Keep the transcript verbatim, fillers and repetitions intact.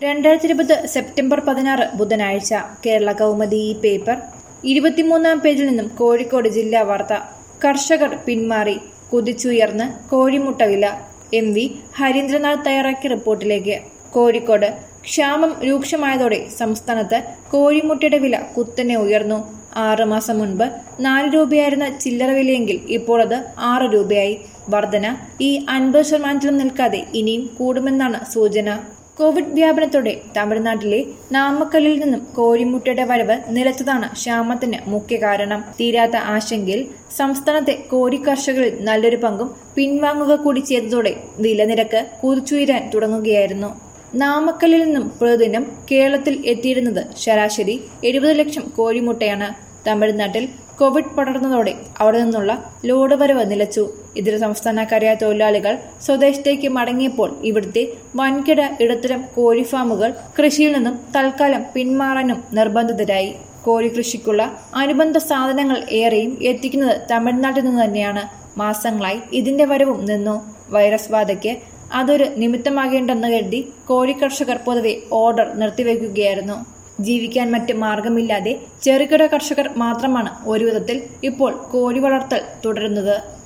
രണ്ടായിരത്തി ഇരുപത് സെപ്റ്റംബർ പതിനാറ് ബുധനാഴ്ച കേരള കൗമുദി ഈ പേപ്പർ ഇരുപത്തിമൂന്നാം പേജിൽ നിന്നും കോഴിക്കോട് ജില്ലാ വാർത്ത. കർഷകർ പിന്മാറി, കുതിച്ചുയർന്ന് കോഴിമുട്ട വില. എം വി ഹരീന്ദ്രനാഥ് തയ്യാറാക്കിയ റിപ്പോർട്ടിലേക്ക്. കോഴിക്കോട് ക്ഷാമം രൂക്ഷമായതോടെ സംസ്ഥാനത്ത് കോഴിമുട്ടയുടെ വില കുത്തനെ ഉയർന്നു. ആറ് മാസം മുൻപ് നാല് രൂപയായിരുന്ന ചില്ലറ വിലയെങ്കിൽ ഇപ്പോൾ അത് ആറ് രൂപയായി. വർധന ഈ അൻപത് ശതമാനത്തിലും നിൽക്കാതെ ഇനിയും കൂടുമെന്നാണ് സൂചന. കോവിഡ് വ്യാപനത്തോടെ തമിഴ്നാട്ടിലെ നാമക്കല്ലിൽ നിന്നും കോഴിമുട്ടയുടെ വരവ് നിലച്ചതാണ് ക്ഷാമത്തിന് മുഖ്യ കാരണം. തീരാത്ത ആശങ്കയിൽ സംസ്ഥാനത്തെ കോഴി കർഷകരിൽ നല്ലൊരു പങ്കും പിൻവാങ്ങുക കൂടി ചെയ്തതോടെ വില നിരക്ക് കുതിച്ചുയരാൻ തുടങ്ങുകയായിരുന്നു. നാമക്കല്ലിൽ നിന്നും പ്രതിദിനം കേരളത്തിൽ എത്തിയിരുന്നത് ശരാശരി എഴുപത് ലക്ഷം കോഴിമുട്ടയാണ്. തമിഴ്നാട്ടിൽ കോവിഡ് പടർന്നതോടെ അവിടെ നിന്നുള്ള ലോഡ് വരവ് നിലച്ചു. ഇതര സംസ്ഥാനക്കാരായ തൊഴിലാളികൾ സ്വദേശത്തേക്ക് മടങ്ങിയപ്പോൾ ഇവിടുത്തെ വൻകിട ഇടത്തരം കോഴി ഫാമുകൾ കൃഷിയിൽ നിന്നും തൽക്കാലം പിന്മാറാനും നിർബന്ധിതരായി. കോഴി കൃഷിക്കുള്ള അനുബന്ധ സാധനങ്ങൾ ഏറെയും എത്തിക്കുന്നത് തമിഴ്നാട്ടിൽ നിന്ന് തന്നെയാണ്. മാസങ്ങളായി ഇതിന്റെ വരവും നിന്നു. വൈറസ് ബാധയ്ക്ക് അതൊരു നിമിത്തമാകേണ്ടെന്ന് കരുതി കോഴി കർഷകർ പൊതുവെ ഓർഡർ നിർത്തിവെക്കുകയായിരുന്നു. ജീവിക്കാൻ മറ്റ് മാർഗമില്ലാതെ ചെറുകിട കർഷകർ മാത്രമാണ് ഒരു വിധത്തിൽ ഇപ്പോൾ കോഴി വളർത്തൽ തുടരുന്നത്.